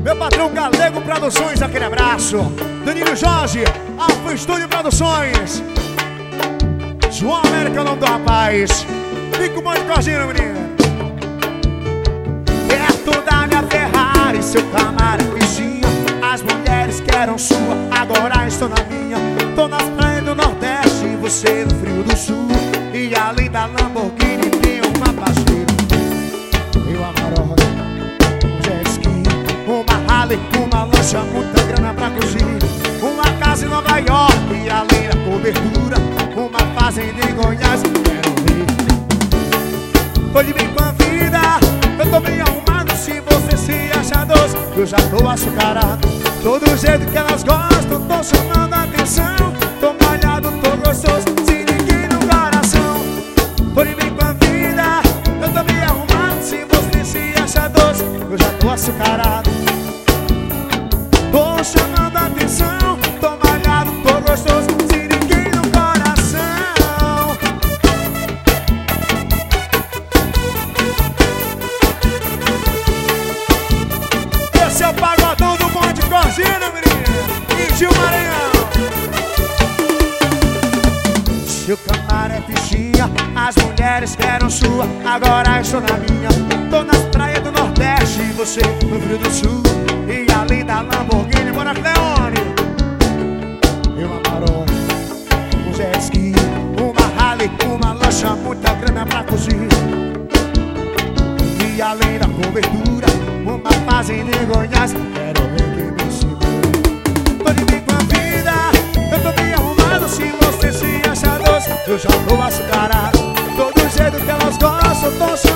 Meu patrão Galego Produções, aquele abraço. Danilo Jorge, Alfa Estúdio Produções. João América é o nome do rapaz. Fica o bom de corzinho, menino. Perto da minha Ferrari, seu camarada vizinho. As mulheres que eram sua, agora estão na minha. Tô nas praias do Nordeste, você no frio do Sul. E além da Lamborghini tem uma parceira. Eu Amarok, um jet ski, uma Harley, uma lancha, muita grana pra cozinhar. Uma casa em Nova York e além da cobertura, uma fazenda em Goiás. Quero ver. Tô de bem com a vida, eu tô bem arrumado. Se você se acha doce, eu já tô açucarado. Todo jeito que elas gostam, tô chamando a atenção. Tô malhado, tô gostoso, se ninguém no coração. Tô de bem com a vida, eu tô bem arrumado. Se você se acha doce, eu já tô açucarado. Tô chamando a atenção, tô malhado, tô gostoso, se ninguém no coração. Esse é o pagodão do Monte Corzinho, menino, e Gil Maranhão. Seu camarada é fichinha, as mulheres que eram sua, agora estou na minha. Tô nas praias do Nordeste, você no Rio do Sul. E além da Lamborghini, bora Cleone. Eu Amarok, um jet ski, uma Harley, uma lancha, muita grana pra cozinhar. E além da cobertura, uma fazenda em Goiás. Quero ver quem me segura. Tô de bem com a vida, eu tô bem arrumado. Se você se acha doce, eu já tô açucarado. Todo jeito que elas gostam, tô